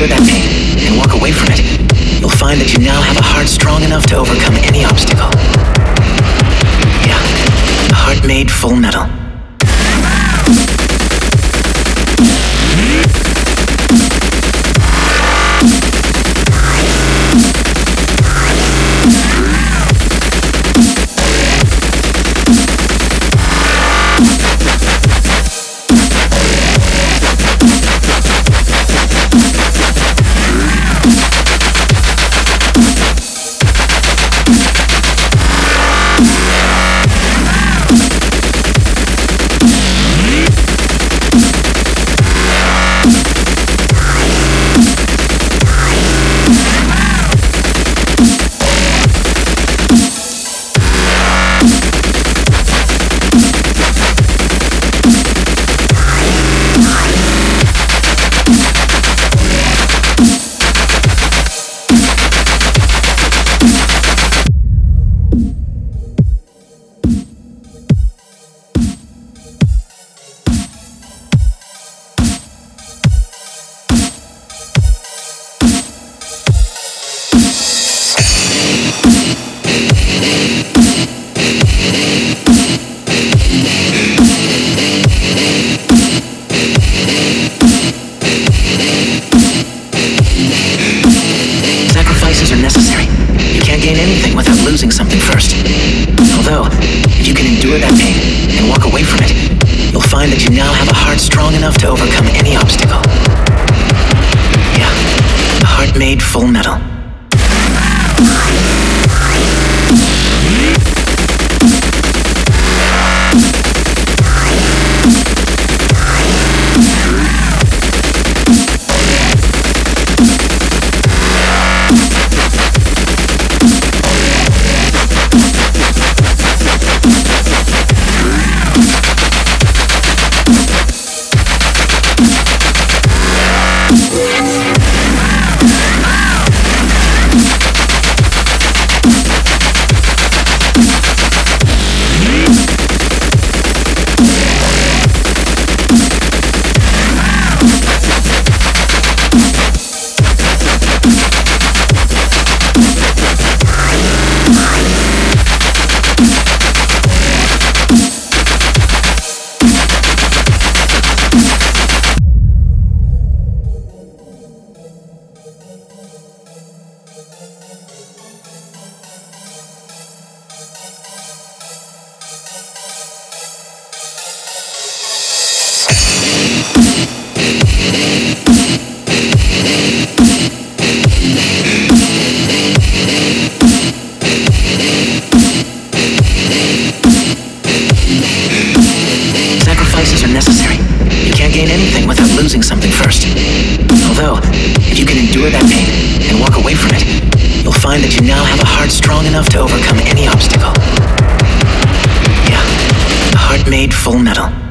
endure that pain and walk away from it, you'll find that you now have a heart strong enough to overcome any obstacle. Yeah, a heart made full metal. Sacrifices are necessary. You can't gain anything without losing something first. Although, if you can endure that pain and walk away from it, you'll find that you now have a heart strong enough to overcome any obstacle. Yeah, a heart made full metal. Sacrifices are necessary. You can't gain anything without losing something first. Although, if you can endure that pain and walk away from it, you'll find that you now have a heart strong enough to overcome any obstacle. Yeah, a heart made full metal.